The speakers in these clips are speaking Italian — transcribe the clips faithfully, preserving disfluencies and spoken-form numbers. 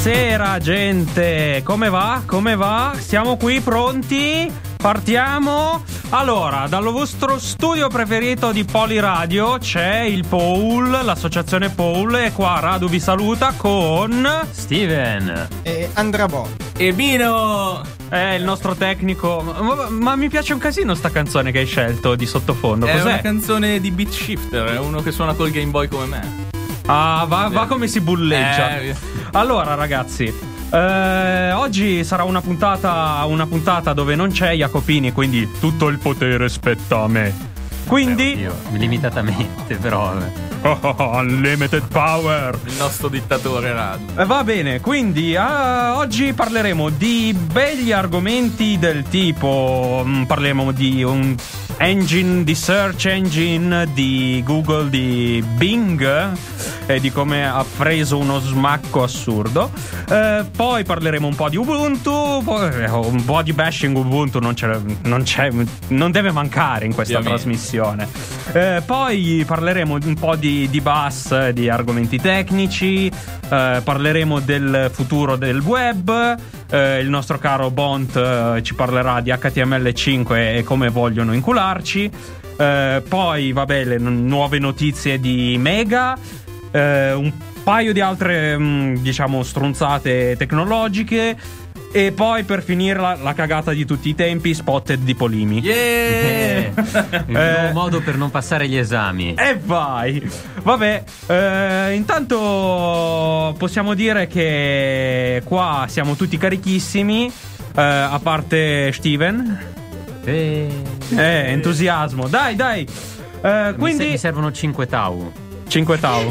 Buonasera gente, come va? Come va? Siamo qui pronti? Partiamo? Allora, dal vostro studio preferito di Poliradio c'è il Paul, l'associazione Paul, e qua Radu vi saluta con Steven e Andrabò e Bino. È il nostro tecnico. Ma, ma mi piace un casino sta canzone che hai scelto di sottofondo. È Cos'è? una canzone di Beat Shifter, è uno che suona col Game Boy come me. Ah, va, va come si bulleggia. Eh. Allora ragazzi, eh, oggi sarà una puntata Una puntata dove non c'è Jacopini, quindi tutto il potere spetta a me. Quindi Io, limitatamente però oh, oh, oh, unlimited power. Il nostro dittatore Radu. Eh, Va bene, quindi ah, oggi parleremo di begli argomenti del tipo mm, parleremo di un engine, di search engine di Google, di Bing, e di come ha preso uno smacco assurdo. Eh, poi parleremo un po' di Ubuntu, poi, eh, un po' di bashing Ubuntu non c'è, non c'è, non deve mancare in questa Ovviamente. trasmissione. Eh, poi parleremo un po' di, di bus, di argomenti tecnici, eh, parleremo del futuro del web. Eh, il nostro caro Bont eh, ci parlerà di H T M L cinque e come vogliono incularci. Eh, poi, vabbè, le n- nuove notizie di Mega, eh, un paio di altre, mh, diciamo, stronzate tecnologiche. E poi, per finire, la, la cagata di tutti i tempi, Spotted di Polimi. Yeah! il nuovo modo per non passare gli esami. E vai! Vabbè, eh, intanto possiamo dire che qua siamo tutti carichissimi, eh, a parte Steven. Eh, Eh, entusiasmo. Dai, dai. Eh, mi, quindi se- mi servono cinque tau. cinque tau.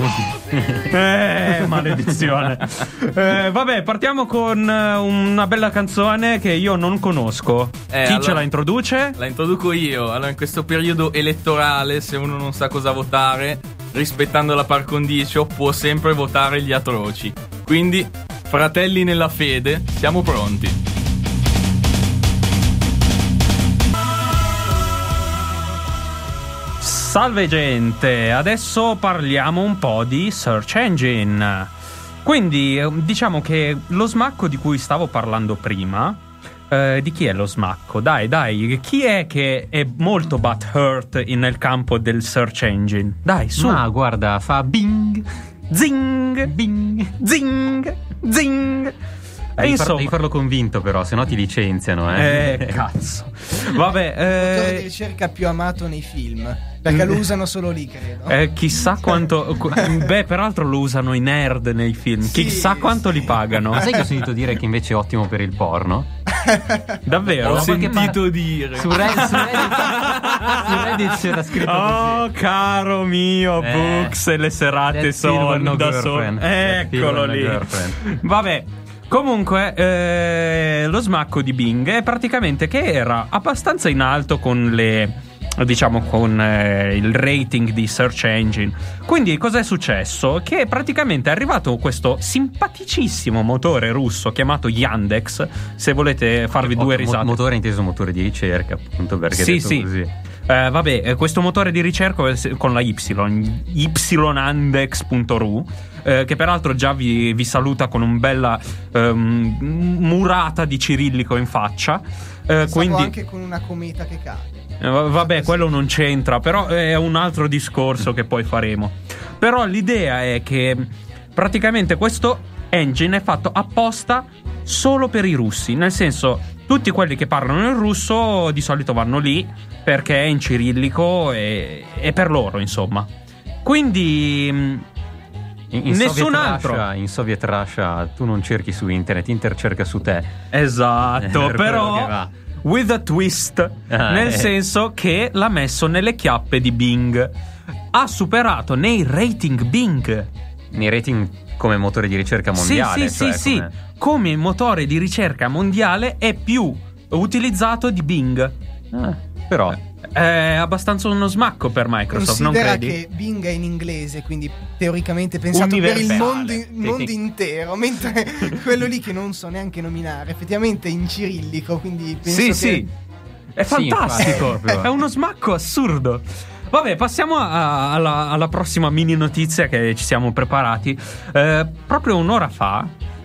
Eh, maledizione. Eh, vabbè, partiamo con eh, una bella canzone che io non conosco. Eh, Chi allora- ce la introduce? La introduco io. Allora, in questo periodo elettorale, se uno non sa cosa votare, rispettando la par condicio, può sempre votare gli atroci. Quindi, fratelli nella fede, siamo pronti. Salve gente, adesso parliamo un po' di search engine. Quindi eh, diciamo che lo smacco di cui stavo parlando prima, eh, di chi è lo smacco? Dai, dai, chi è che è molto butthurt in- nel campo del search engine? Dai, su. Ma guarda, fa bing, Zing, bing. zing, zing. E Devi, far- insomma, devi farlo convinto però, se no ti licenziano, eh. eh, cazzo. Vabbè, motore di eh, ricerca più amato nei film, perché lo usano solo lì, credo. Eh, chissà quanto. qu- Beh, peraltro lo usano i nerd nei film. Sì, Chissà quanto sì. li pagano. Ma sai che ho sentito dire che invece è ottimo per il porno? Davvero? Ho Da qualche sentito par- dire. Su, Red- su Reddit, su Reddit c'era scritto Oh, così. caro mio, Eh, Books e le serate That sono Silver No da Girlfriend. solo. That Eccolo Silver No lì. Girlfriend. Vabbè. Comunque, eh, lo smacco di Bing è praticamente che era abbastanza in alto con le. Diciamo con eh, il rating di search engine. Quindi cosa è successo? Che praticamente è arrivato questo simpaticissimo motore russo chiamato Yandex. Se volete farvi due Mo- risate. Motore inteso motore di ricerca, appunto, perché Sì, detto sì. così. Eh, vabbè, eh, questo motore di ricerca è con la Y, yandex punto ru, eh, che peraltro già vi, vi saluta con un bella ehm, murata di cirillico in faccia. Eh, Stavo quindi, anche con una cometa che cade. eh, va- vabbè, quello non c'entra, però è un altro discorso che poi faremo. Però l'idea è che praticamente questo engine è fatto apposta solo per i russi, nel senso, tutti quelli che parlano il russo di solito vanno lì perché è in cirillico e è per loro, insomma. Quindi mh, In, in nessun Soviet altro. Russia, in Soviet Russia tu non cerchi su internet, Inter cerca su te. Esatto, Per quello che però va. with a twist, Ah, nel eh. senso che l'ha messo nelle chiappe di Bing. Ha superato nei rating Bing. Nei rating come motore di ricerca mondiale. Sì, sì, cioè sì, sì. come- Come motore di ricerca mondiale è più utilizzato di Bing. Ah, però È abbastanza uno smacco per Microsoft, non Considera credi? che Bing è in inglese, quindi teoricamente pensato per il Universale. mondo, il mondo Tecnic- intero, mentre quello lì che non so neanche nominare, effettivamente è in cirillico, quindi penso Sì, che... sì. È Sì, fantastico. infatti, proprio. È uno smacco assurdo. Vabbè, passiamo a- alla, alla prossima mini notizia che ci siamo preparati. Eh, proprio un'ora fa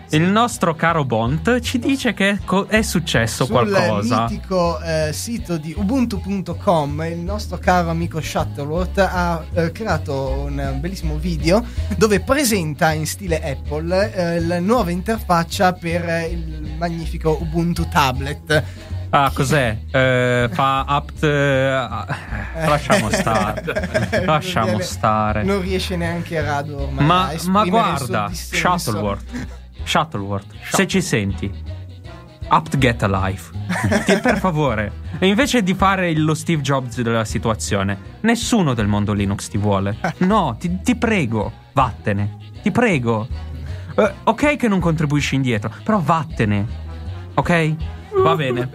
il nostro caro Bont ci dice che è, co- è successo sul qualcosa. Sul mitico eh, sito di ubuntu punto com il nostro caro amico Shuttleworth ha eh, creato un bellissimo video dove presenta in stile Apple eh, la nuova interfaccia per eh, il magnifico Ubuntu Tablet. Ah, cos'è? Eh, fa apt. Eh, lasciamo stare. Lasciamo Non viene- stare. Non riesce neanche Radu ormai a Ma, ma esprimere guarda, il suo dissenso. Shuttleworth, Shuttleworth, se ci senti, apt get alive. Ti- per favore. E invece di fare lo Steve Jobs della situazione, nessuno del mondo Linux ti vuole. No, ti, ti prego, vattene. Ti prego. Eh, ok che non contribuisci indietro, però vattene. Ok? Va bene.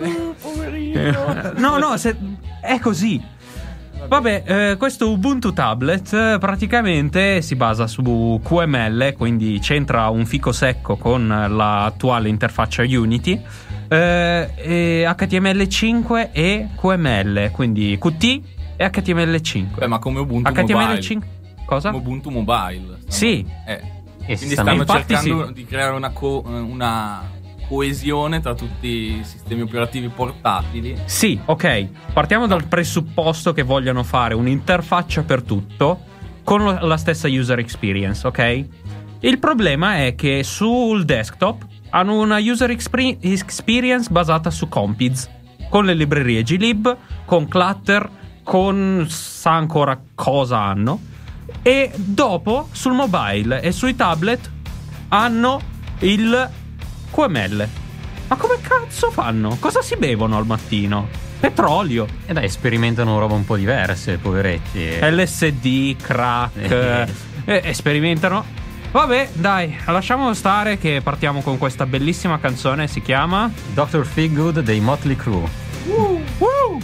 No, no, se, è così. Vabbè, eh, questo Ubuntu Tablet eh, praticamente si basa su Q M L, quindi c'entra un fico secco con l'attuale interfaccia Unity, eh, e H T M L cinque e Q M L, quindi Qt e H T M L cinque. Beh, ma come Ubuntu H T M L Mobile. cinque Cosa? Come Ubuntu Mobile. Sì. Eh. E Quindi stanno- stanno infatti cercando sì. di creare una, co- una coesione tra tutti i sistemi operativi portatili. Sì, ok. Partiamo dal presupposto che vogliono fare un'interfaccia per tutto con lo- la stessa user experience, ok? Il problema è che sul desktop hanno una user expre- experience basata su Compiz, con le librerie glib, con Clutter, con sa ancora cosa hanno. E dopo sul mobile e sui tablet hanno il Q M L. Ma come cazzo fanno? Cosa si bevono al mattino? Petrolio, E dai, sperimentano roba un po' diverse, poveretti. L S D, crack, Eh. eh, eh, sperimentano. Vabbè, dai, lasciamo stare che partiamo con questa bellissima canzone, si chiama doctor Feelgood dei Motley Crue. Woo!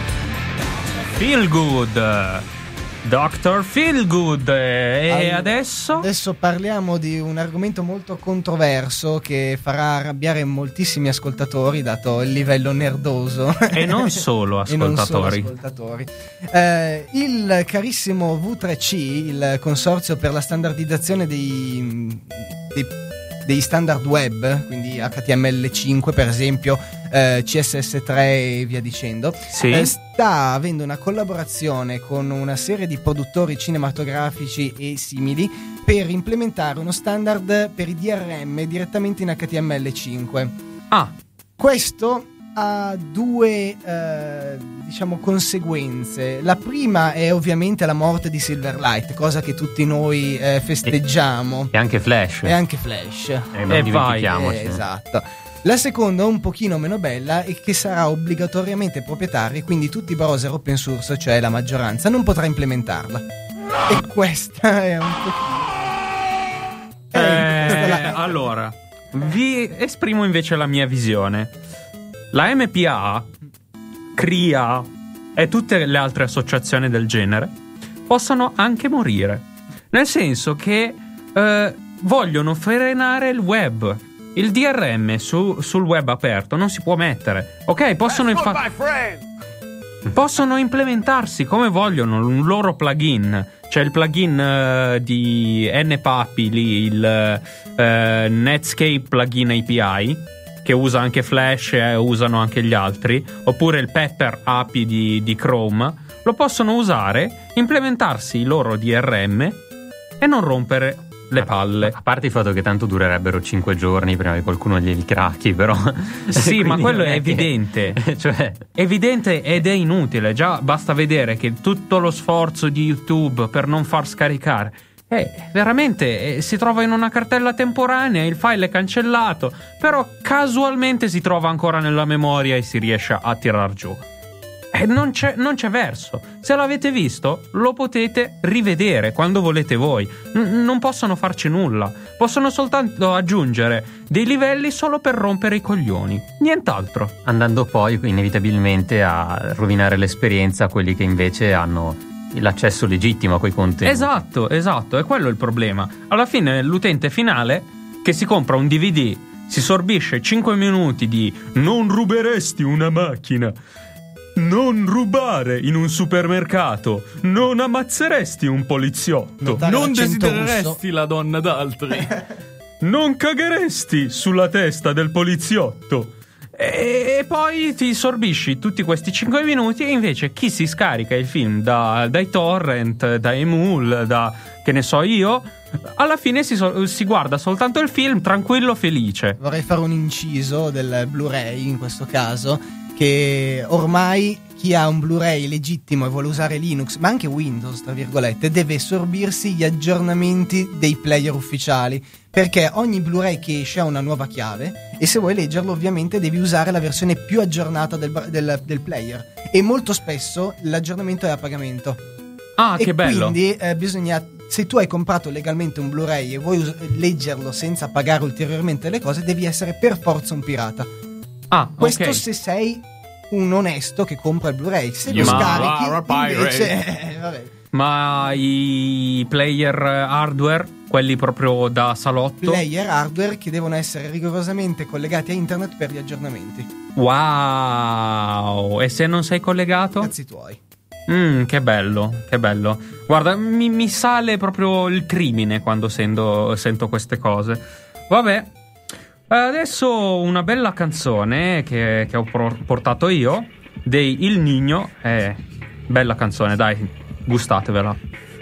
Feel Good. doctor Feelgood. E Allora, adesso? Adesso parliamo di un argomento molto controverso che farà arrabbiare moltissimi ascoltatori, dato il livello nerdoso. E non solo E non solo ascoltatori. ascoltatori. Eh, il carissimo V tre C, il consorzio per la standardizzazione dei, dei, dei standard web, quindi H T M L cinque per esempio, eh, C S S tre e via dicendo, Sì. eh, sta avendo una collaborazione con una serie di produttori cinematografici e simili per implementare uno standard per i D R M direttamente in H T M L cinque. Ah, Questo ha due eh, diciamo conseguenze. La prima è ovviamente la morte di Silverlight, cosa che tutti noi eh, festeggiamo, E anche Flash. e anche Flash. Eh, non E vai, dimentichiamoci. Eh, esatto. La seconda, un pochino meno bella, è che sarà obbligatoriamente proprietaria, quindi tutti i browser open source, cioè la maggioranza, non potrà implementarla. E questa è un pochino... Eh, Eh, questa è la- allora, vi esprimo invece la mia visione. La M P A, C R I A e tutte le altre associazioni del genere possono anche morire. Nel senso che eh, vogliono frenare il web. Il D R M su, sul web aperto non si può mettere. Ok, possono infatti... possono implementarsi come vogliono un loro plugin. C'è il plugin eh, di N P A P I lì, il eh, Netscape plugin A P I, che usa anche Flash e usano anche gli altri, oppure il Pepper A P I di, di Chrome. Lo possono usare, implementarsi i loro D R M e non rompere le palle. A parte il fatto che tanto durerebbero cinque giorni prima che qualcuno glieli cracchi, però. Sì, Quindi ma quello non è che- evidente. Cioè, Evidente ed è inutile. Già basta vedere che tutto lo sforzo di YouTube per non far scaricare eh, veramente eh, si trova in una cartella temporanea, il file è cancellato, però casualmente si trova ancora nella memoria e si riesce a tirar giù. E non c'è, non c'è verso. Se l'avete visto, lo potete rivedere quando volete voi. N- non possono farci nulla. Possono soltanto aggiungere dei livelli solo per rompere i coglioni. Nient'altro. andando poi inevitabilmente a rovinare l'esperienza a quelli che invece hanno l'accesso legittimo a quei contenuti. Esatto, esatto. È quello il problema. Alla fine l'utente finale che si compra un D V D si sorbisce cinque minuti di "non ruberesti una macchina", "non rubare in un supermercato", "non ammazzeresti un poliziotto". Notare Non l'accento desidereresti russo. la donna d'altri. non cagheresti sulla testa del poliziotto. E poi ti sorbisci tutti questi cinque minuti, e invece chi si scarica il film da, dai torrent, da Emul, da che ne so io, alla fine si, so, si guarda soltanto il film tranquillo, felice. Vorrei fare un inciso del Blu-ray in questo caso, che ormai chi ha un Blu-ray legittimo e vuole usare Linux, ma anche Windows tra virgolette, deve sorbirsi gli aggiornamenti dei player ufficiali, perché ogni Blu-ray che esce ha una nuova chiave, e se vuoi leggerlo ovviamente devi usare la versione più aggiornata del, del, del player, e molto spesso l'aggiornamento è a pagamento. Ah, e che bello. Quindi eh, bisogna, se tu hai comprato legalmente un Blu-ray e vuoi us- leggerlo senza pagare ulteriormente le cose, devi essere per forza un pirata. Ah, Questo ok. se sei un onesto che compra il Blu-ray. Se lo You scarichi are a pirate. invece eh, vabbè. Ma i player hardware, quelli proprio da salotto, Player hardware che devono essere rigorosamente collegati a internet per gli aggiornamenti. wow. E se non sei collegato? Cazzi tuoi. Mm, che bello, che bello. Guarda, mi, mi sale proprio il crimine quando sento, sento queste cose. Vabbè, adesso una bella canzone che, che ho pro- portato io, dei Il Niño. Eh, bella canzone, dai, gustatevela.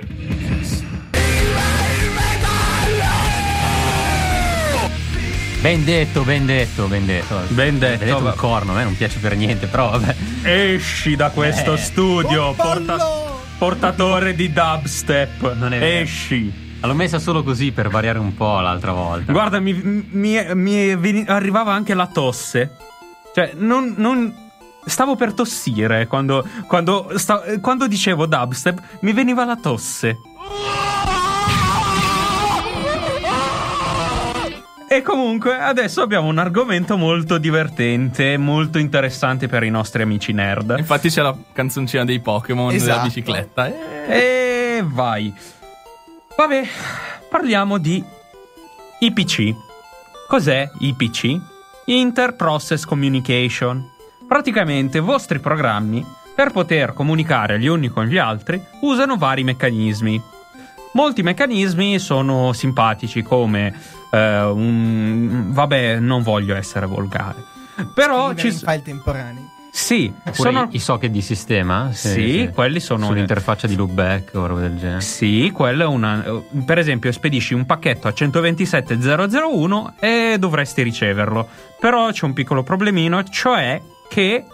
Ben detto, ben detto, ben detto. Ben detto, Ben detto va- il corno, a me non piace per niente, però vabbè. Esci da questo Eh. studio, Un porta- pollo! portatore di dubstep. Non è vero. Esci. L'ho messa solo così per variare un po' l'altra volta. Guarda, mi, mi, mi veni- arrivava anche la tosse. Cioè, non, non stavo per tossire quando, quando, sta- quando dicevo dubstep, mi veniva la tosse. E comunque adesso abbiamo un argomento molto divertente, molto interessante per i nostri amici nerd. Infatti c'è la canzoncina dei Pokémon della Esatto. bicicletta. Eh. E vai. Vabbè, parliamo di I P C. Cos'è I P C? Inter-Process Communication. Praticamente i vostri programmi, per poter comunicare gli uni con gli altri, usano vari meccanismi. Molti meccanismi sono simpatici, come eh, un... vabbè, non voglio essere volgare. Però Scrivere ci in s- file temporanei. sì, Oppure sono i socket di sistema? Sì, quelli sono- sull'interfaccia di loopback o roba del genere. Sì, quello è una. Per esempio, spedisci un pacchetto a centoventisette zero zero uno e dovresti riceverlo. Però c'è un piccolo problemino, cioè che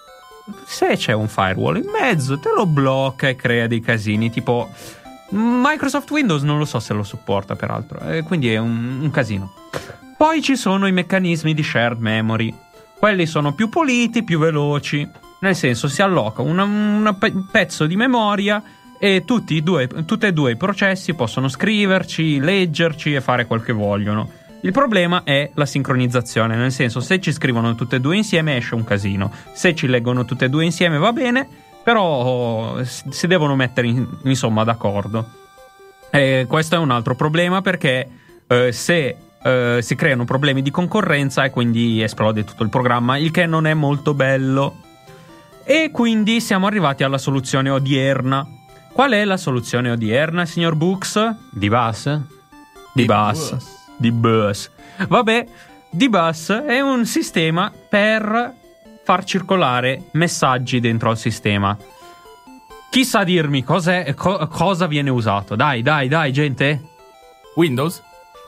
se c'è un firewall in mezzo, te lo blocca e crea dei casini. Tipo, Microsoft Windows non lo so se lo supporta, peraltro, e quindi è un, un casino. Poi ci sono i meccanismi di shared memory. Quelli sono più puliti, più veloci. Nel senso, si alloca un pe- pezzo di memoria e tutti e due, tutti e due i processi possono scriverci, leggerci e fare quel che vogliono. Il problema è la sincronizzazione, nel senso, se ci scrivono tutte e due insieme esce un casino. Se ci leggono tutte e due insieme va bene, però si devono mettere in, insomma d'accordo. E questo è un altro problema, perché eh, se eh, si creano problemi di concorrenza e quindi esplode tutto il programma, il che non è molto bello. E quindi siamo arrivati alla soluzione odierna. Qual è la soluzione odierna, signor Books? Di bus? Di bus. Di bus. Vabbè, di bus è un sistema per far circolare messaggi dentro al sistema. Chi sa dirmi cos'è, co- cosa viene usato? Dai, dai, dai, gente. Windows?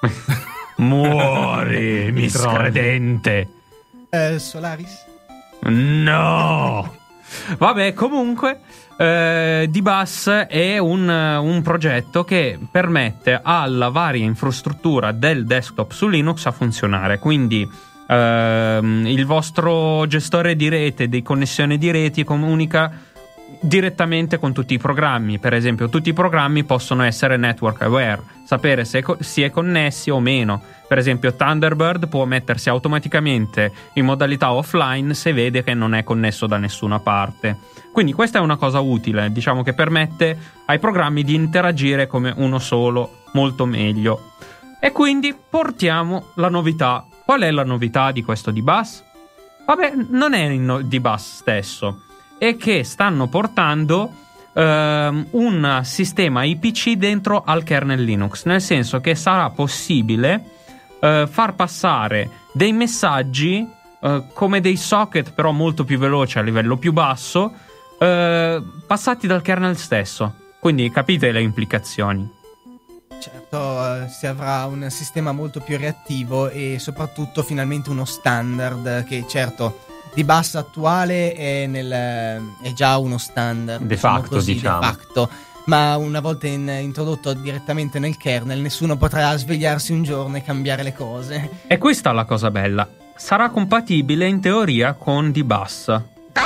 Muori, miscredente. Eh, Solaris? No. Vabbè, comunque eh, D-Bus è un, un progetto che permette alla varia infrastruttura del desktop su Linux a funzionare. Quindi ehm, il vostro gestore di rete, di connessione di reti, comunica direttamente con tutti i programmi. Per esempio, tutti i programmi possono essere network aware, sapere se co- si è connessi o meno. Per esempio, Thunderbird può mettersi automaticamente in modalità offline se vede che non è connesso da nessuna parte. Quindi questa è una cosa utile, diciamo, che permette ai programmi di interagire come uno solo molto meglio. E quindi portiamo la novità. Qual è la novità di questo D-Bus? Vabbè, non è il D-Bus stesso, è che stanno portando ehm, un sistema I P C dentro al kernel Linux, nel senso che sarà possibile eh, far passare dei messaggi eh, come dei socket, però molto più veloci a livello più basso, eh, passati dal kernel stesso. Quindi capite le implicazioni. Certo, eh, si avrà un sistema molto più reattivo e soprattutto finalmente uno standard che, certo, di bus attuale è, nel, è già uno standard De diciamo facto, così, diciamo. de facto, ma una volta in, introdotto direttamente nel kernel nessuno potrà svegliarsi un giorno e cambiare le cose. E questa è la cosa bella. Sarà compatibile in teoria con D-Bus.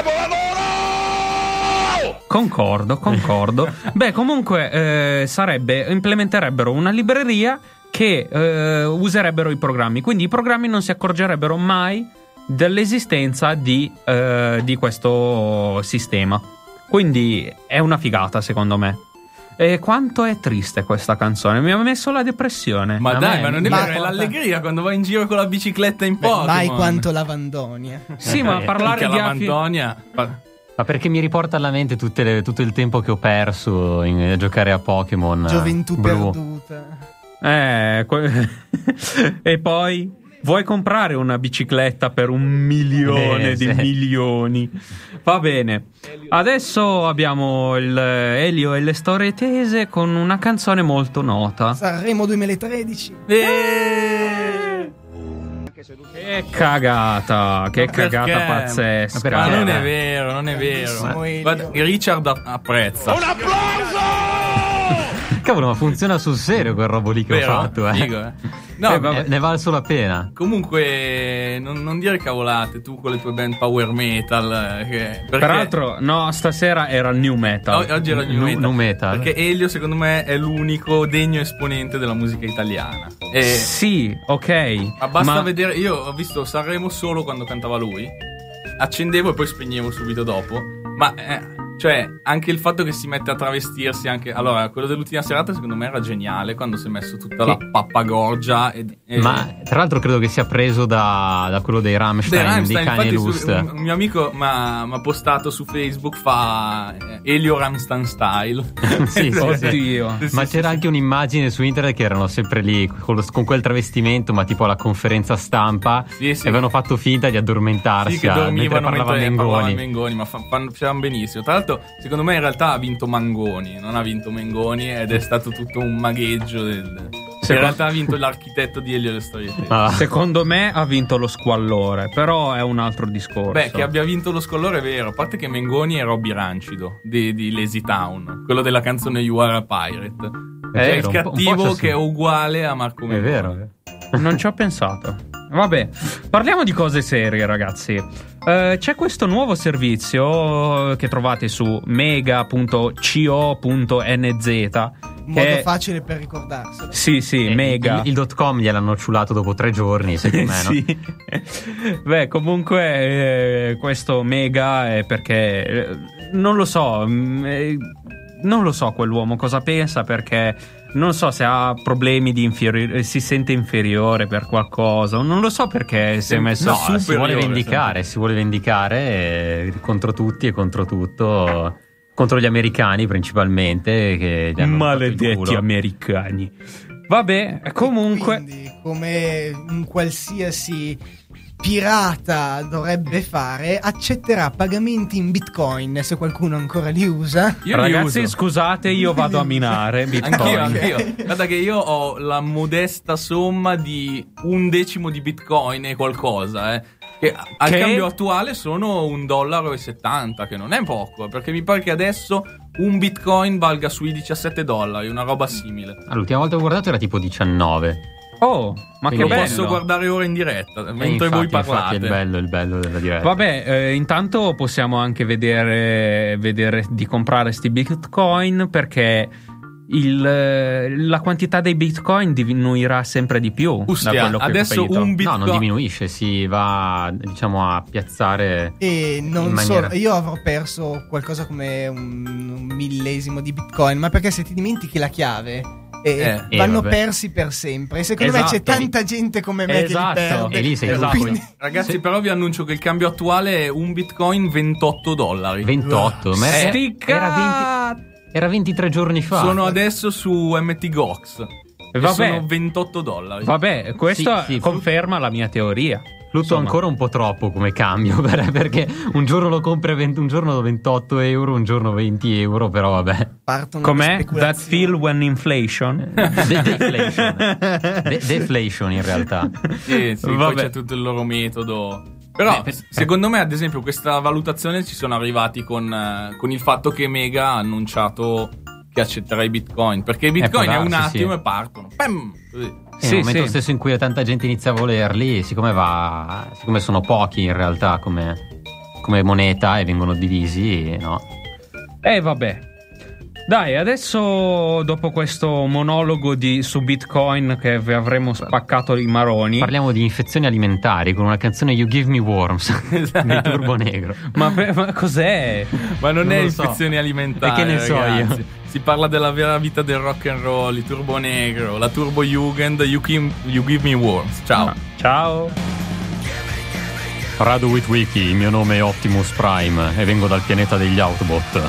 Concordo, concordo. Beh, comunque eh, sarebbe implementerebbero una libreria che eh, userebbero i programmi. Quindi i programmi non si accorgerebbero mai dell'esistenza di, eh, di questo sistema. Quindi è una figata, secondo me. E quanto è triste questa canzone. Mi ha messo la depressione. Ma A dai, me- ma non è ma- vero, è l'allegria quando vai in giro con la bicicletta in Pokémon. Mai quanto lavandonia. Sì, ma Eh, parlare Perché di la afi- Mantonia... pa- Ma perché mi riporta alla mente tutte le- tutto il tempo che ho perso in, a giocare a Pokémon Gioventù blu. perduta. Eh, que- e poi vuoi comprare una bicicletta per un milione Eh, di sì. milioni. Va bene. Adesso abbiamo il Elio e le storie tese con una canzone molto nota. Sanremo duemilatredici. Eh! Che cagata, che Ma cagata perché? pazzesca. Ma perché? non è vero, non è Grandissimo vero. Elio. Guarda, Richard app- apprezza. Cavolo, ma funziona sul serio quel robo lì che Vero? ho fatto, eh. Figo, eh. No, Eh, vabbè. Eh, ne vale solo la pena. comunque non, non dire cavolate tu con le tue band power metal. eh, Che, perché Peraltro, no, stasera era il new metal. o- oggi era new Nu- metal, nu metal. Perché Elio, secondo me, è l'unico degno esponente della musica italiana. E Sì, ok. ma basta ma- vedere. Io ho visto Sanremo solo quando cantava lui. Accendevo e poi spegnevo subito dopo. Ma eh, cioè, anche il fatto che si mette a travestirsi anche. Allora, quello dell'ultima serata, secondo me, era geniale. Quando si è messo tutta la Sì. pappagorgia. E, e- Ma tra l'altro credo che sia preso da, da quello dei Rammstein, Dei Rammstein, di Kanye infatti su- Lust. un, un mio amico mi ha postato su Facebook, fa eh, Elio Rammstein style. Sì, sì, Oddio. sì. Ma c'era anche un'immagine su internet che erano sempre lì con, lo- con quel travestimento, ma tipo alla conferenza stampa, Sì, sì. e avevano fatto finta di addormentarsi Sì, che a- mentre dormivano parlava mentre Mengoni. parlavano Mengoni, ma fa- fanno- facevano benissimo. Tra l'altro, secondo me in realtà ha vinto Mangoni, non ha vinto Mengoni, ed è stato tutto un magheggio del... In realtà ha vinto l'architetto di Elio e le storie tese. Ah. Secondo me ha vinto lo squallore, però è un altro discorso. Beh, che abbia vinto lo scollore è vero, a parte che Mengoni è Robby Rancido di, di Lazy Town, quello della canzone You Are a Pirate. È Cioè vero, il un po'- un po' cattivo c'è sì. che è uguale a Marco È Mengoni. vero. eh. Non ci ho pensato. Vabbè, parliamo di cose serie, ragazzi. Eh, c'è questo nuovo servizio che trovate su mega punto co punto n z. Modo che è- facile per ricordarselo. Sì, sì, Eh, mega. Il, il dot com gliel'hanno ciulato dopo tre giorni, secondo me, no? Sì. Beh, comunque eh, questo mega è perché eh, non lo so, mm, eh, non lo so quell'uomo cosa pensa, perché non so se ha problemi di inferiore, si sente inferiore per qualcosa, non lo so perché si è messo No, Superiore, si vuole vendicare, si vuole vendicare eh, contro tutti e contro tutto, contro gli americani principalmente, che gli hanno fatto il maledetti culo. americani. Vabbè, comunque Quindi, come un qualsiasi pirata dovrebbe fare, accetterà pagamenti in bitcoin se qualcuno ancora li usa. Io li ragazzi, uso. scusate, io vado a minare Bitcoin. Anch'io, anch'io. Guarda che io ho la modesta somma di un decimo di bitcoin e qualcosa, eh. Che al Che? cambio attuale sono un dollaro e settanta, che non è poco, perché mi pare che adesso un bitcoin valga sui diciassette dollari, una roba simile. Ah, l'ultima volta che ho guardato era tipo diciannove. Oh, ma che Quindi Lo bello. posso guardare ora in diretta, Eh, mentre infatti, voi infatti parlate. è il bello, il bello della diretta. Vabbè, eh, intanto possiamo anche vedere, vedere di comprare sti bitcoin, perché il, eh, la quantità dei bitcoin diminuirà sempre di più. Ustia, da quello che ho adesso capito. un No, bitcoin non diminuisce, si va, diciamo, a piazzare. E non In so, maniera- io avrò perso qualcosa come un, un millesimo di bitcoin, ma perché se ti dimentichi la chiave eh, Eh, vanno vabbè. persi per sempre. E secondo me Esatto. c'è tanta gente come me Esatto. che li perde. E lì sei Esatto. tu, Quindi- Ragazzi, però vi annuncio che il cambio attuale è un bitcoin ventotto dollari. ventotto, ma Sti era, era, cazzi! venti era ventitré giorni fa. Sono adesso su M T Gox. E Vabbè. sono ventotto dollari. Vabbè, questo Sì, sì, conferma la mia teoria. Lutto Insomma. ancora un po' troppo come cambio, perché un giorno lo compri a venti, un giorno ventotto euro, un giorno venti euro, però vabbè. Partono Com'è? le That speculazioni. feel when inflation? De- deflation. De- deflation in realtà. Sì, sì, poi Vabbè. c'è tutto il loro metodo. Però, Eh, per- secondo me, ad esempio, questa valutazione ci sono arrivati con, eh, con il fatto che Mega ha annunciato che accetterà i Bitcoin. Perché i Bitcoin può è un darsi, attimo sì. e partono. Pam! Così. Sì, Sì, nel momento sì. stesso in cui tanta gente inizia a volerli, siccome va, siccome sono pochi in realtà come, come moneta e vengono divisi, no? Eh vabbè. Dai, adesso dopo questo monologo di, su Bitcoin che vi avremo spaccato i maroni. Parliamo di infezioni alimentari con una canzone You Give Me Worms dei Turbo Negro. Ma, ma cos'è? Ma non, Non è lo so. infezioni alimentari. E che ne so ragazzi. io? Si parla della vera vita del rock and roll, il Turbo Negro, la Turbo Jugend, You, Kim- you Give Me Worms. Ciao. Ah, ciao. Radu Witwiki, il mio nome è Optimus Prime e vengo dal pianeta degli Autobot.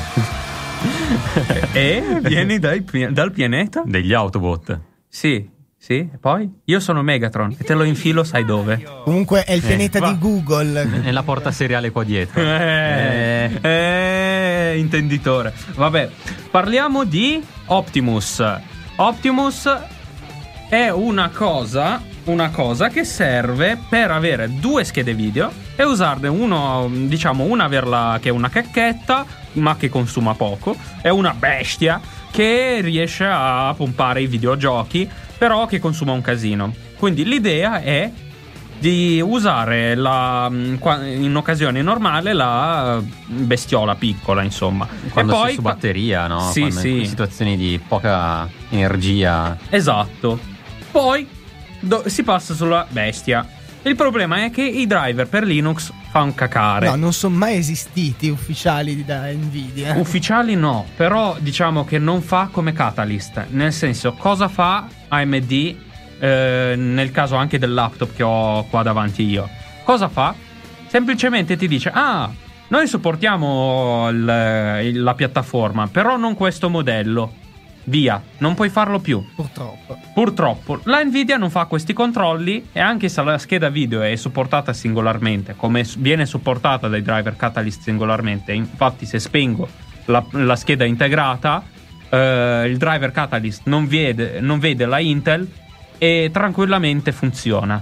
E vieni dai pi- dal pianeta? Degli Autobot. Sì, sì. E poi? Io sono Megatron e te lo infilo sai dove? Comunque è il pianeta va. di Google. Nella porta seriale qua dietro. Eh, eh, intenditore. Vabbè, parliamo di Optimus. Optimus è una cosa, una cosa che serve per avere due schede video e usarne uno, diciamo, una averla che è una cacchetta, ma che consuma poco, è una bestia che riesce a pompare i videogiochi, però che consuma un casino. Quindi l'idea è di usare la, in occasione normale la bestiola piccola, insomma. Quando e poi sei su batteria, no? Sì, Quando sì. in situazioni di poca energia. Esatto. Poi do- si passa sulla bestia. Il problema è che i driver per Linux fanno cacare. No, non sono mai esistiti ufficiali da Nvidia. Ufficiali no, però diciamo che non fa come Catalyst. Nel senso, cosa fa A M D eh, nel caso anche del laptop che ho qua davanti io? Cosa fa? Semplicemente ti dice: ah, noi supportiamo il- il- la piattaforma, però non questo modello. Via, non puoi farlo più. Purtroppo. Purtroppo la Nvidia non fa questi controlli e anche se la scheda video è supportata singolarmente, come s- viene supportata dai driver Catalyst singolarmente, infatti se spengo la, la scheda integrata, eh, il driver Catalyst non vede, non vede la Intel e tranquillamente funziona.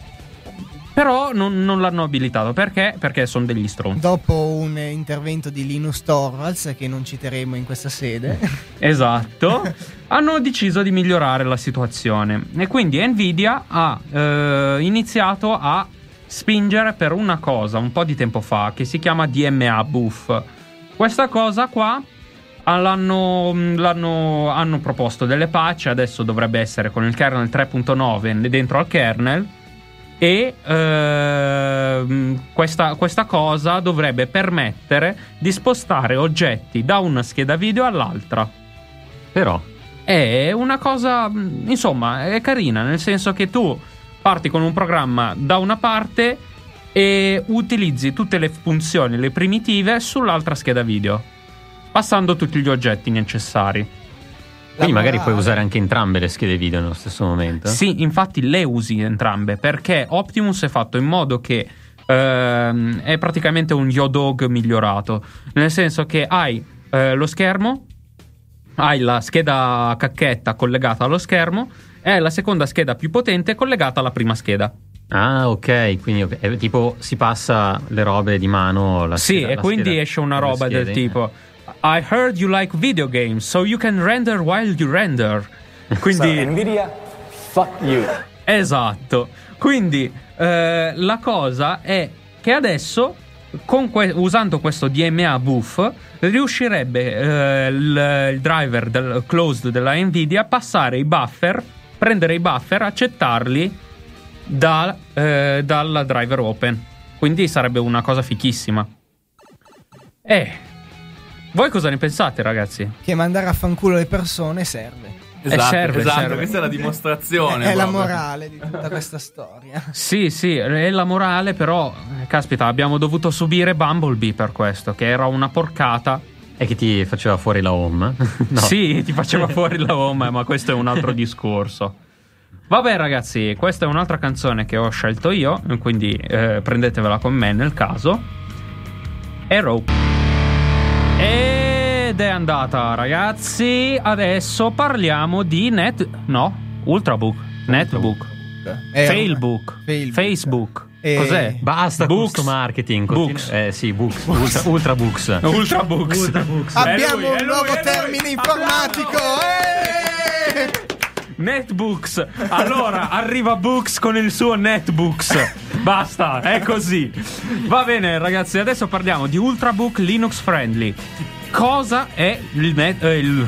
Però non, non l'hanno abilitato. Perché? Perché sono degli stronzi. Dopo un eh, intervento di Linus Torvalds, che non citeremo in questa sede, Esatto. Hanno deciso di migliorare la situazione e quindi Nvidia ha eh, iniziato a spingere per una cosa un po' di tempo fa che si chiama D M A Boof. Questa cosa qua ah, l'hanno, l'hanno hanno proposto delle patch, adesso dovrebbe essere con il kernel tre punto nove dentro al kernel. E ehm, questa, questa cosa dovrebbe permettere di spostare oggetti da una scheda video all'altra. Però È una cosa, insomma, è carina, nel senso che tu parti con un programma da una parte e utilizzi tutte le funzioni, le primitive, sull'altra scheda video, passando tutti gli oggetti necessari. quindi magari morale. puoi usare anche entrambe le schede video nello stesso momento. Sì, infatti le usi entrambe, perché Optimus è fatto in modo che ehm, è praticamente un Yodog migliorato, nel senso che hai eh, lo schermo, hai la scheda cacchetta collegata allo schermo e hai la seconda scheda più potente collegata alla prima scheda. Ah, ok, quindi ok, è tipo si passa le robe di mano la Sì, scheda- e la quindi scheda- esce una le roba del schede. tipo I heard you like video games, so you can render while you render. Quindi Nvidia, fuck you. esatto. Quindi eh, la cosa è che adesso con que- usando questo D M A Boof riuscirebbe eh, il, il driver del, closed della Nvidia a passare i buffer, prendere i buffer, accettarli da, eh, dalla driver open. Quindi sarebbe una cosa fichissima. Eh voi cosa ne pensate, ragazzi? che mandare a fanculo le persone serve. Esatto, serve, esatto, serve. questa è la dimostrazione. È la proprio. morale di tutta questa storia. Sì, sì, è la morale, però, eh, caspita, abbiamo dovuto subire Bumblebee per questo, che era una porcata. E che ti faceva fuori la home? No. Sì, ti faceva fuori la home, ma questo è un altro discorso. Vabbè ragazzi, questa è un'altra canzone che ho scelto io, quindi eh, prendetevela con me nel caso. Arrow. Ed è andata ragazzi. Adesso parliamo di net... No, Ultrabook. Netbook. Eh, Failbook. Failbook. Facebook. Eh, Cos'è? Basta Books. questo marketing. Continu- Books. Eh sì, Books. Ultra, Ultrabooks. Ultrabooks. Ultrabooks. Abbiamo È lui, è un lui, nuovo è lui. termine informatico. Eh! Netbooks. Allora arriva Books con il suo Netbooks. Basta, è così. Va bene ragazzi, adesso parliamo di Ultrabook Linux Friendly. Cosa è il, net, eh, il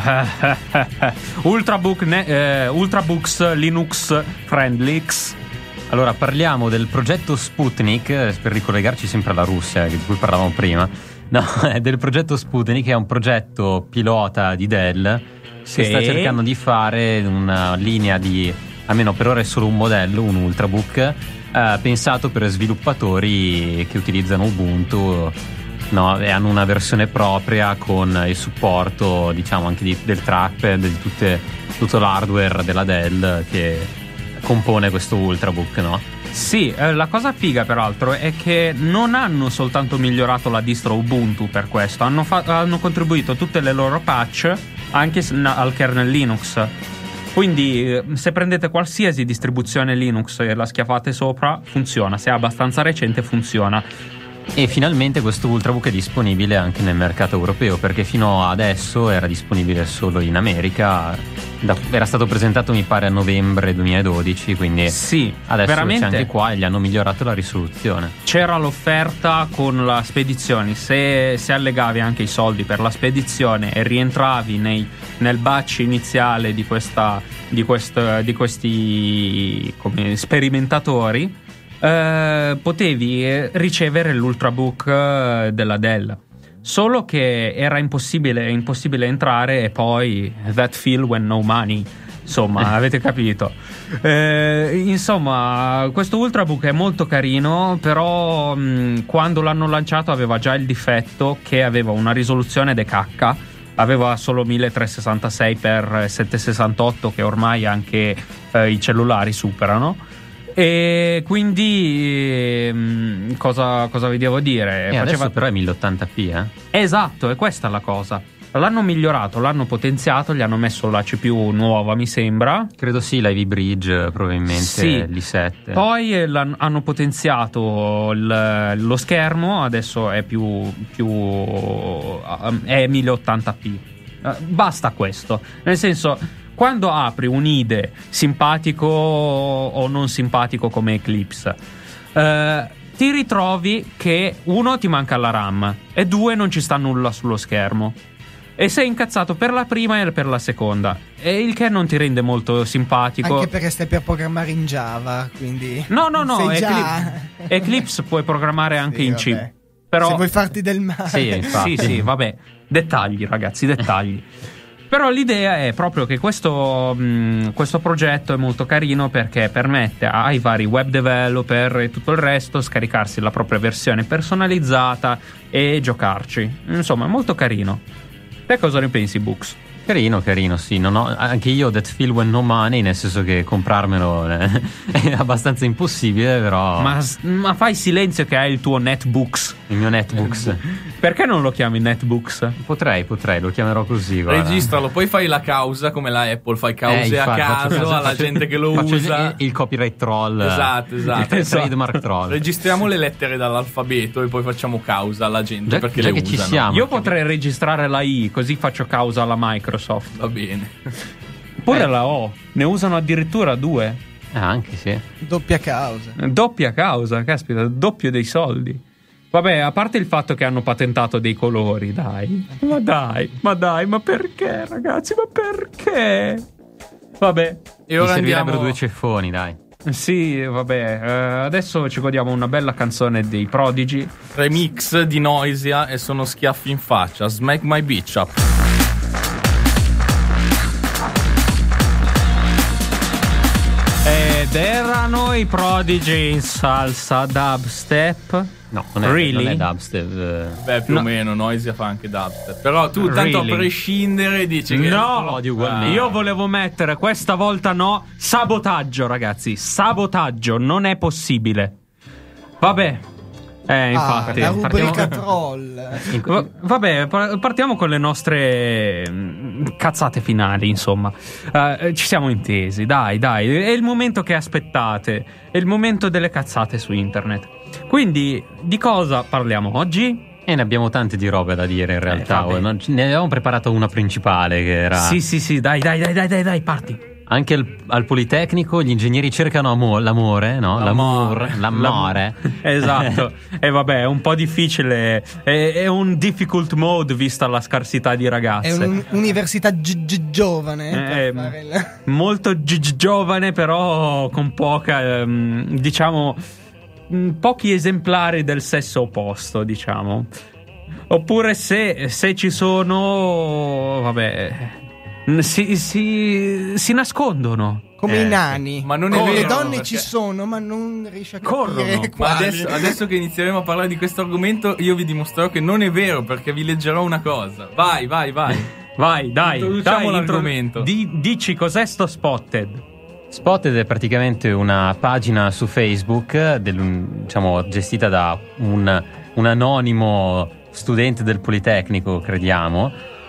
Ultrabook ne, eh, Ultrabooks Linux Friendly? Allora parliamo del progetto Sputnik, eh, per ricollegarci sempre alla Russia, di cui parlavamo prima. No, è del progetto Sputnik, che è un progetto pilota di Dell Sì. che sta cercando di fare una linea di, almeno per ora è solo un modello, un Ultrabook, eh, pensato per sviluppatori che utilizzano Ubuntu, no, e hanno una versione propria con il supporto, diciamo, anche di, del trackpad, di tutte, tutto l'hardware della Dell che compone questo Ultrabook, no? Sì, eh, la cosa figa peraltro è che non hanno soltanto migliorato la distro Ubuntu per questo, hanno, fa- hanno contribuito tutte le loro patch anche s- na- al kernel Linux. Quindi eh, se prendete qualsiasi distribuzione Linux e la schiaffate sopra, funziona. Se è abbastanza recente, funziona. E finalmente questo Ultrabook è disponibile anche nel mercato europeo, perché fino adesso era disponibile solo in America. Da, era stato presentato mi pare a novembre duemiladodici, quindi Sì, adesso veramente c'è anche qua e gli hanno migliorato la risoluzione. c'era l'offerta con la spedizione. Se, se allegavi anche i soldi per la spedizione e rientravi nei, nel batch iniziale di, questa, di, quest, di questi come, sperimentatori, eh, potevi ricevere l'Ultrabook eh, della Dell. Solo che era impossibile, impossibile entrare, e poi that feel when no money. Insomma, avete capito. Eh, insomma, questo Ultrabook è molto carino, però mh, quando l'hanno lanciato aveva già il difetto che aveva una risoluzione de cacca. Aveva solo milletrecentosessantasei per settecentosessantotto, che ormai anche eh, i cellulari superano. E quindi mh, cosa, cosa vi devo dire? E adesso però è mille ottanta p, eh? Esatto, e questa è la cosa. L'hanno migliorato, l'hanno potenziato, gli hanno messo la C P U nuova, mi sembra. Credo sì, l'Ivy Bridge, probabilmente Sì. l'I sette. Poi eh, l'han- hanno potenziato il- lo schermo, adesso è più, più uh, è mille ottanta p. Uh, basta questo. Nel senso, quando apri un I D E simpatico o non simpatico come Eclipse, eh, ti ritrovi che uno, ti manca la RAM, e due, non ci sta nulla sullo schermo. E sei incazzato per la prima e per la seconda, e il che non ti rende molto simpatico. Anche perché stai per programmare in Java, quindi No, no, no, sei già... Eclipse, Eclipse puoi programmare anche Sì, in C. vabbè. Però Se vuoi farti del male. Sì, infatti. sì, sì, vabbè, dettagli ragazzi, dettagli. Però l'idea è proprio che questo, mh, questo progetto è molto carino, perché permette ai vari web developer e tutto il resto scaricarsi la propria versione personalizzata e giocarci. Insomma, è molto carino. Te cosa ne pensi, Books? Carino, carino, sì. Non ho, anche io that feel when no money, nel senso che comprarmelo eh, è abbastanza impossibile, però Ma, ma fai silenzio che hai il tuo Netbooks. il mio Netbooks Perché non lo chiami Netbooks? potrei, potrei, lo chiamerò così, guarda. Registralo, poi fai la causa come la Apple, fai cause Eh, a infatti, faccio caso causa- alla faccio- gente che lo faccio usa. il, il copyright troll. Esatto, esatto. Il trademark troll. Registriamo le lettere dall'alfabeto e poi facciamo causa alla gente Già- perché già le che ci usano. siamo. Io potrei registrare la I, così faccio causa alla Microsoft. Va bene. Pure Eh. la O, ne usano addirittura due. Ah, anche sì. Doppia causa. Doppia causa, caspita, doppio dei soldi. Vabbè, a parte il fatto che hanno patentato dei colori, dai. Ma dai, ma dai, ma perché, ragazzi, ma perché? Vabbè. E Mi ora servirebbero andiamo due ceffoni, dai. Sì, vabbè, eh, adesso ci godiamo una bella canzone dei Prodigy. remix di Noisia e sono schiaffi in faccia. Smack my bitch up. Ed erano i Prodigy in salsa dubstep? No, non è, Really? non è dubstep. Beh, più No. o meno, Noisia fa anche dubstep. Però tu, tanto Really? a prescindere, dici che No, Odio ugualmente. io volevo mettere questa volta no. Sabotaggio, ragazzi. Sabotaggio, non è possibile. Vabbè. Eh, infatti. Ah, la rubrica partiamo- troll. Va- Vabbè, par- partiamo con le nostre mm, cazzate finali, insomma. Eh, ci siamo intesi, dai, dai. È il momento che aspettate. È il momento delle cazzate su internet. Quindi, di cosa parliamo oggi? E ne abbiamo tante di robe da dire in realtà. vabbè. Non- ne avevamo preparato una principale che era Sì, sì, sì, dai, dai, dai, dai, dai, dai, parti. anche al, al Politecnico gli ingegneri cercano amo- l'amore, no? L'amore. L'amore, l'amore. Esatto. E vabbè, è un po' difficile. È, è un difficult mode vista la scarsità di ragazze. È un'università gi- gi- giovane. Eh, per fare il- molto gi- gi- giovane, però con poca, ehm, diciamo, mh, pochi esemplari del sesso opposto, diciamo. Oppure se, se ci sono, vabbè, n- si, si, si nascondono. Come Eh, i nani. ma non è Oh, vero, le donne perché- ci sono, ma non riesci a capire Corrono. Ma quali. adesso, adesso che inizieremo a parlare di questo argomento, io vi dimostrerò che non è vero, perché vi leggerò una cosa. Vai, vai, vai. Vai, dai, Introduciamo dai, intro- l'argomento. di- dici cos'è sto Spotted? Spotted è praticamente una pagina su Facebook del- diciamo, gestita da un, un anonimo studente del Politecnico, crediamo,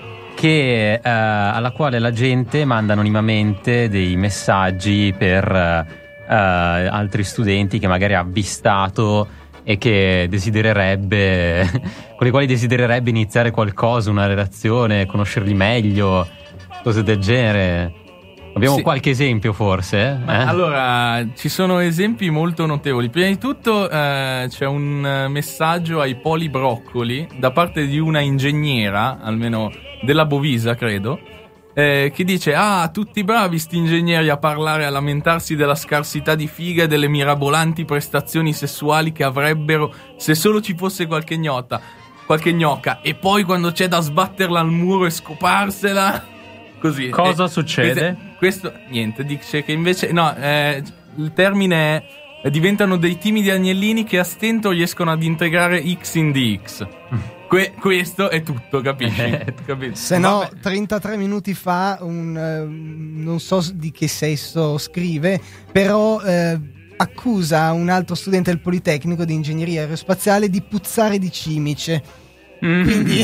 che, eh, alla quale la gente manda anonimamente dei messaggi per eh, altri studenti che magari ha avvistato e che desidererebbe con i quali desidererebbe iniziare qualcosa, una relazione, conoscerli meglio, cose del genere. Abbiamo Sì. qualche esempio forse? Ma eh? allora, ci sono esempi molto notevoli. Prima di tutto eh, c'è un eh, messaggio ai polibroccoli da parte di una ingegnera, almeno della Bovisa credo, eh, che dice: ah, tutti bravi sti ingegneri a parlare, a lamentarsi della scarsità di figa e delle mirabolanti prestazioni sessuali che avrebbero se solo ci fosse qualche gnota, qualche gnocca, e poi quando c'è da sbatterla al muro e scoparsela. Così. Cosa Eh, succede? Questo, questo niente, dice che invece no, eh, il termine è eh, diventano dei timidi agnellini che a stento riescono ad integrare X in D X. Que- questo è tutto, capisci? Capisci? Se no, Vabbè. trentatré minuti fa, un, eh, non so di che sesso scrive, però eh, accusa un altro studente del Politecnico di ingegneria aerospaziale di puzzare di cimice. Quindi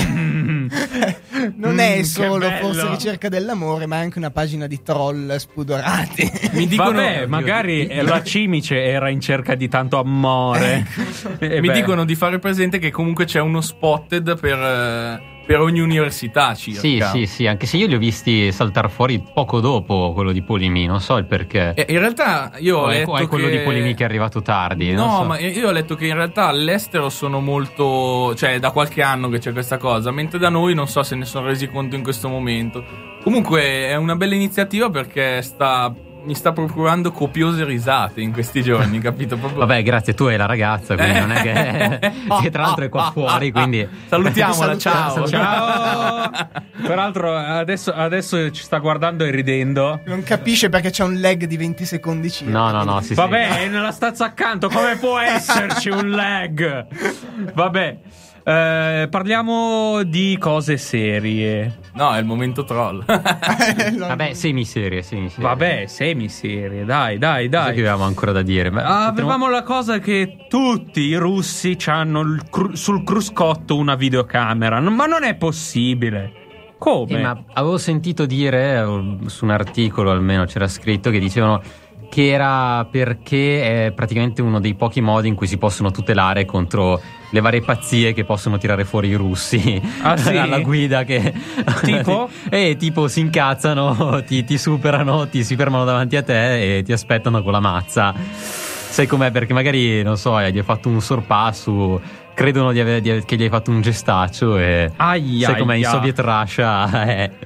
non è Mm, che solo bello. forse ricerca dell'amore, ma è anche una pagina di troll spudorati. Mi dicono, Vabbè, magari la cimice era in cerca di tanto amore. Eh, mi beh. dicono di fare presente che comunque c'è uno spotted per, eh, per ogni università circa. Sì, sì, sì, anche se io li ho visti saltare fuori poco dopo quello di Polimi, non so il perché. E in realtà io ho O è, letto o è quello che... di Polimi che è arrivato tardi. non No, so. ma io ho letto che in realtà all'estero sono molto... cioè da qualche anno che c'è questa cosa, mentre da noi non so se ne sono resi conto in questo momento. Comunque è una bella iniziativa perché sta... mi sta procurando copiose risate in questi giorni, capito? Proprio... Vabbè, grazie, tu hai la ragazza, quindi non è che, che tra l'altro è qua fuori, quindi Salutiamola, ciao. Ciao. Peraltro adesso, adesso ci sta guardando e ridendo. Non capisce perché c'è un lag di venti secondi circa. No, no, no, sì, sì. Vabbè, è nella stanza accanto, come può esserci un lag? Vabbè, eh, parliamo di cose serie. No, è il momento troll. Vabbè, semiserie, semiserie. Vabbè, semiserie, dai, dai, Cosa dai. che avevamo ancora da dire? Beh, Ah, potremmo- avevamo la cosa che tutti i russi hanno sul cruscotto una videocamera, n- ma non è possibile. Come? Eh, ma avevo sentito dire eh, su un articolo almeno c'era scritto che dicevano che era perché è praticamente uno dei pochi modi in cui si possono tutelare contro le varie pazzie che possono tirare fuori i russi Ah, sì? alla guida che Tipo? e tipo si incazzano, ti, ti superano, ti si fermano davanti a te e ti aspettano con la mazza. Sai com'è? Perché magari non so, gli hai fatto un sorpasso, credono di aver, di aver- che gli hai fatto un gestaccio e Aia, sai com'è in aia. Soviet Russia eh.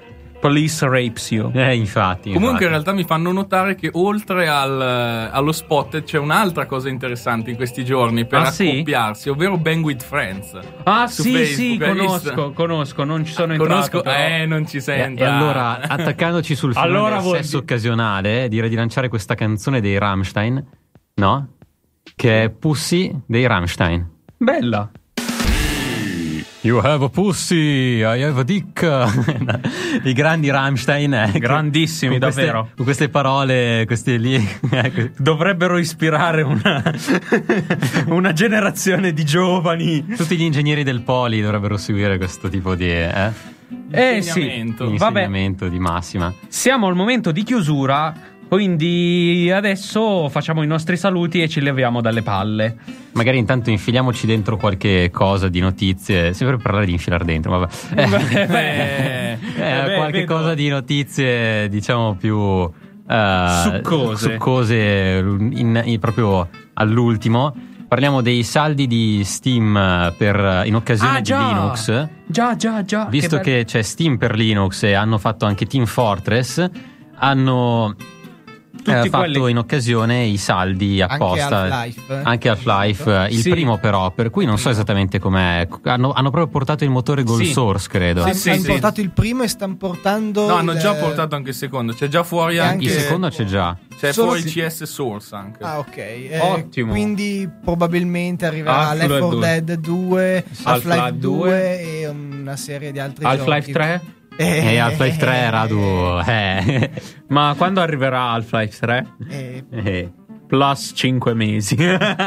Police rapes you. Eh, infatti. Comunque infatti. in realtà mi fanno notare che oltre al, allo spot c'è un'altra cosa interessante in questi giorni per Ah, sì? accoppiarsi, ovvero Bang with Friends. Ah Su sì, Facebook, sì, hai visto? conosco, conosco, non ci sono entrato. Conosco, però. eh, non ci E, sento. e allora, attaccandoci sul filone Allora del vuol sesso di- occasionale, direi di lanciare questa canzone dei Rammstein, no? Che è Pussy dei Rammstein. Bella. You have a pussy, I have a dick. I grandi Rammstein, eh, Grandissimi, con queste- davvero. Con queste parole, queste lì. Dovrebbero ispirare una, una generazione di giovani. Tutti gli ingegneri del Poli dovrebbero seguire questo tipo di eh, Eh sì, Insegnamento. di vabbè, insegnamento di massima. siamo al momento di chiusura. Quindi adesso facciamo i nostri saluti e ci leviamo dalle palle. Magari intanto infiliamoci dentro qualche cosa di notizie. Sempre per parlare di infilare dentro, vabbè. Eh, Beh, eh, beh, qualche vedo- cosa di notizie, diciamo, più eh, Succose. succose in- in- proprio all'ultimo. Parliamo dei saldi di Steam per, in occasione Ah, già. di Linux. Già, già, già. Visto che che c'è Steam per Linux e hanno fatto anche Team Fortress, hanno eh, Tutti fatto quelli- in occasione i saldi Anche apposta. Half-Life. Anche Half-Life, il Sì. primo però, per cui non so esattamente com'è. Hanno, hanno proprio portato il motore Gold Sì. Source, credo. Han- sì, hanno sì. portato il primo e stanno portando. No, hanno il- già portato anche il secondo. C'è già fuori E anche. Il secondo c'è già. C'è Solo fuori sì. il C S Source anche. Ah, ok. Eh, Ottimo. Quindi probabilmente arriverà Half-Life Left four due. Dead due, Half-Life Half-Life due e una serie di altri Half-Life giochi. tre? E Half-Life tre, Radu. Eh. Ma quando arriverà Half-Life tre? Eh, Eh. Plus cinque mesi.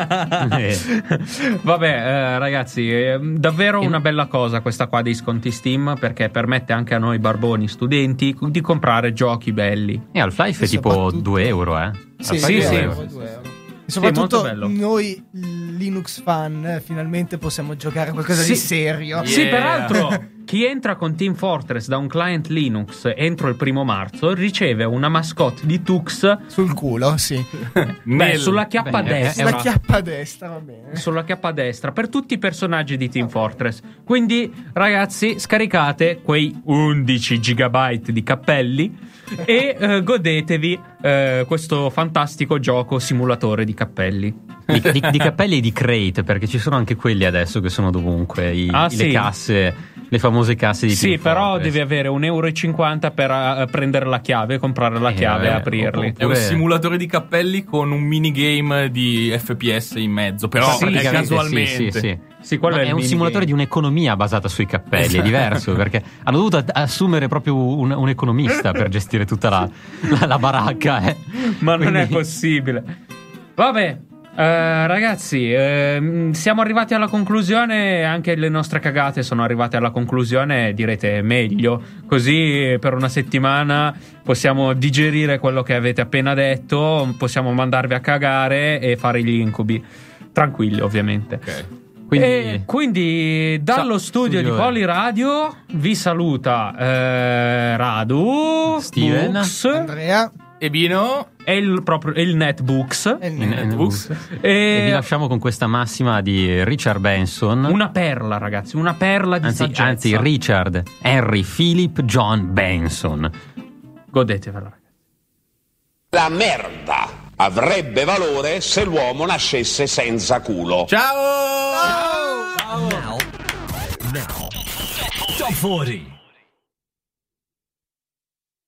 Vabbè, eh, ragazzi, è davvero una bella cosa questa qua dei sconti Steam, perché permette anche a noi barboni studenti di comprare giochi belli. E Half-Life è E tipo soprattutto- due euro, eh. sì, Sì, due sì. euro, due euro. E soprattutto molto bello. noi Linux fan eh, finalmente possiamo giocare a qualcosa Sì. di serio. Yeah. Sì, peraltro, chi entra con Team Fortress da un client Linux entro il primo marzo riceve una mascotte di Tux. Sul culo, sì. Beh, Nel- sulla chiappa Beh, è- è destra. Sulla chiappa a destra, va bene. Sulla chiappa destra per tutti i personaggi di Team Fortress. Quindi, ragazzi, scaricate quei undici gigabyte di cappelli e eh, godetevi eh, questo fantastico gioco simulatore di cappelli. Di, di- di cappelli e di crate, perché ci sono anche quelli adesso che sono dovunque. I, Ah, le sì. casse, le famose casse di Sì, Team però Fortress. devi avere un euro e cinquanta per eh, prendere la chiave, comprare la Eh, chiave e vabbè, aprirli. oppure- È un simulatore di cappelli con un minigame di F P S in mezzo, però Sì, è Praticamente casualmente. sì, sì, sì. Sì, quello No, è è il un minigame. simulatore di un'economia basata sui cappelli, è diverso perché hanno dovuto ad- assumere proprio un, un economista per gestire tutta la, la, la baracca. Eh. Ma non è Quindi- possibile. Vabbè, eh, ragazzi, ehm, siamo arrivati alla conclusione. Anche le nostre cagate sono arrivate alla conclusione. Direte meglio. Così per una settimana possiamo digerire quello che avete appena detto. Possiamo mandarvi a cagare e fare gli incubi. Tranquilli, ovviamente. Ok. Quindi, E quindi dallo Ciao, studio, studio. di Poliradio vi saluta eh, Radu, Steven. Books, Andrea E Bino? e il, proprio, il Netbooks. e il in- Netbooks. in- e vi E lasciamo con questa massima di Richard Benson. una perla, ragazzi, una perla di anzi, saggezza. anzi, Richard Henry Philip John Benson. Godetevela, ragazzi. La merda avrebbe valore se l'uomo nascesse senza culo. Ciao! Top forty.